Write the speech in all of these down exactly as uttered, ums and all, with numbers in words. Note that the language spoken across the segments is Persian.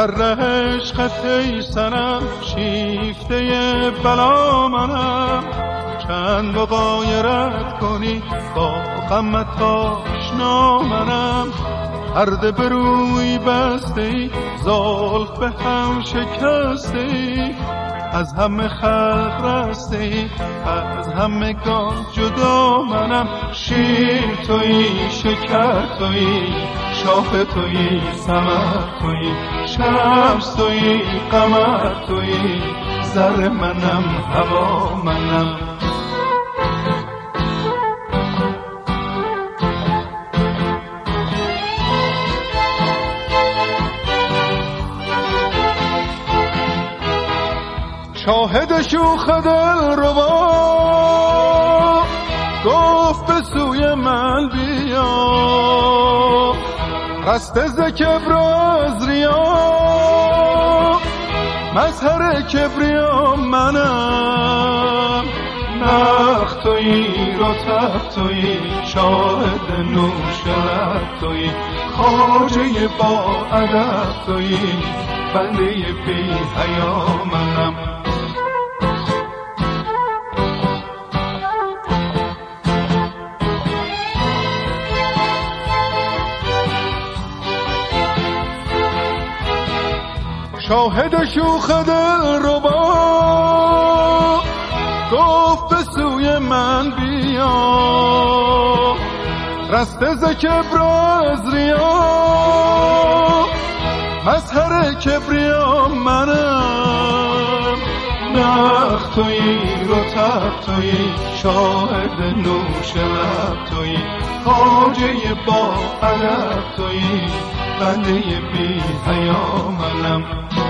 در ره عشقت ای صنم شیفته بلا منم، چند با غایرت کنی با غمت آشنا منم. پرده به روی بسته ای زلف به هم شکسته ای، از همه خلق رسته ای از همگان جدا منم. شیر تویی شکر تویی شاخ تویی ثمر تویی، شمس تویی قمر تویی ذره منم هوا منم. شاهد شوخ دلربا گفت به سوی من بیا، رسته ز کبر و از ریا مظهر کبریا منم. نخ تویی رطب تویی شاهد نوش لب تویی، خواجه با ادب تویی بنده بی حیا منم. شاهد شوخ دلربا گفت به سوی من بیا، رسته ز کبر و از ریا مظهر کبریا منم. نخ تویی رطب تویی شاهد نوش لب تویی، خواجه با ادب تویی بنده بی حیا منم.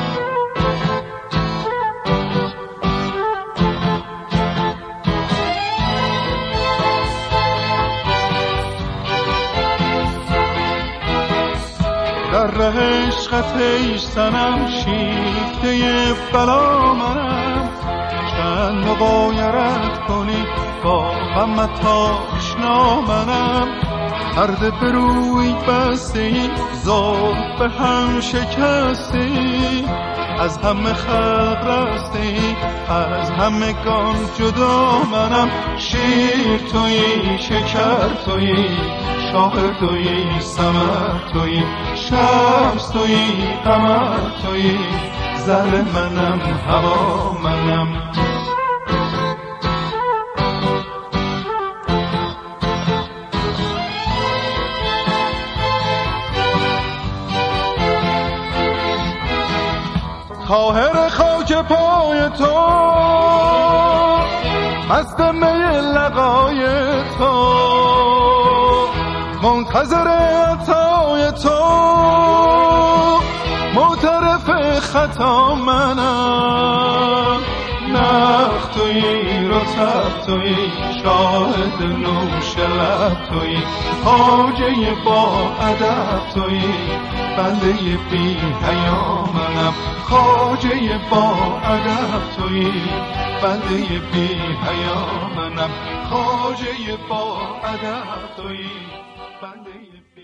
در ره عشقت ای صنم شیفته بلا منم، چند غایرت کنی با غمت آشنا منم. پرده به روی بسته ای زلف به هم شکسته ای، از همه خلق رسته ای از همگان جدا منم. شیر تویی شکر تویی شاخ تویی ثمر تویی، شمس تویی قمر تویی ذره منم هوا منم. طاهر خاک پای تو مست می لقای تو، منتظر عطای تو معترف خطا منم. نخ تویی رطب تویی شاهد نوش لب تویی، خواجه با ادب تویی بنده بی حیا منم. خواجه با ادب تویی بنده بی حیا منم. خواجه با ادب تویی بنده